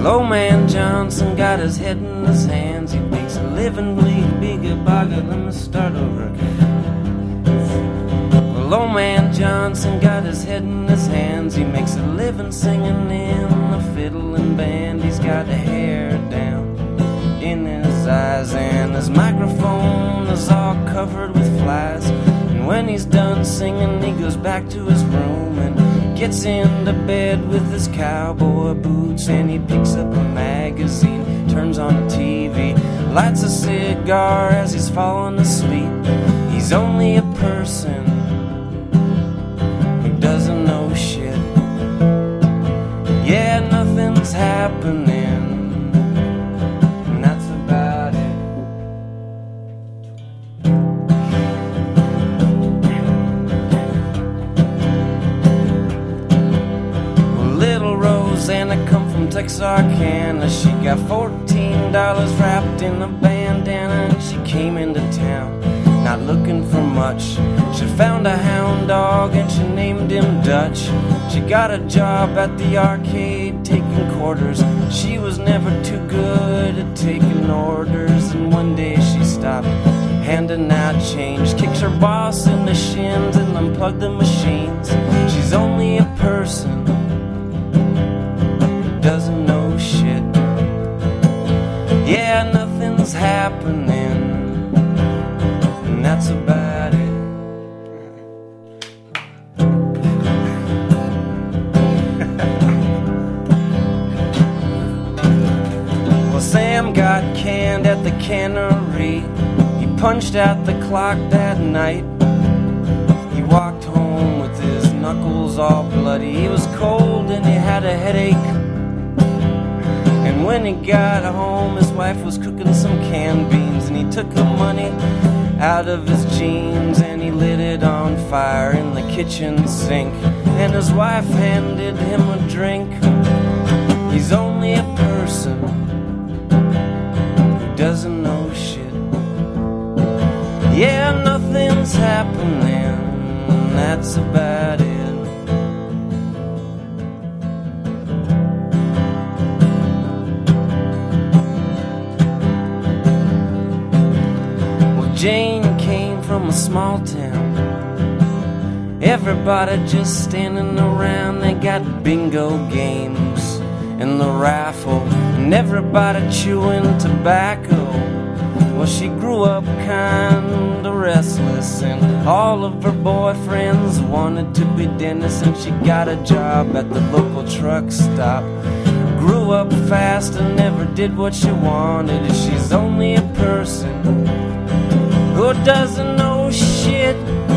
Old man Johnson got his head in his hands. He makes a living, bleed, bigger, bugger. Let me start over again. Well, old man Johnson got his head in his hands. He makes a living singing in the fiddling band. He's got the hair down in his eyes, and his microphone is all covered with flies. And when he's done singing, he goes back to his room and gets into bed with his cowboy boots, and he picks up a magazine, turns on the TV, lights a cigar as he's falling asleep. He's only a person who doesn't know shit. Yeah, nothing's happening, and that's about it. Rosanna come from Texarkana. She got $14 wrapped in a bandana, and she came into town not looking for much. She found a hound dog and she named him Dutch. She got a job at the arcade taking quarters. She was never too good at taking orders, and one day she stopped handing out change, kicked her boss in the shins and unplugged the machines. She's only a person doesn't know shit. Yeah, nothing's happening, and that's about it. Well, Sam got canned at the cannery. He punched out the clock that night. He walked home with his knuckles all bloody. He was cold and he had a headache. And when he got home, his wife was cooking some canned beans, and he took the money out of his jeans and he lit it on fire in the kitchen sink. And his wife handed him a drink. He's only a person who doesn't know shit. Yeah, nothing's happening, that's about it. Jane came from a small town. Everybody just standing around. They got bingo games and the raffle, and everybody chewing tobacco. Well, she grew up kinda restless, and all of her boyfriends wanted to be dentists, and she got a job at the local truck stop. Grew up fast and never did what she wanted. She's only a person who doesn't know shit.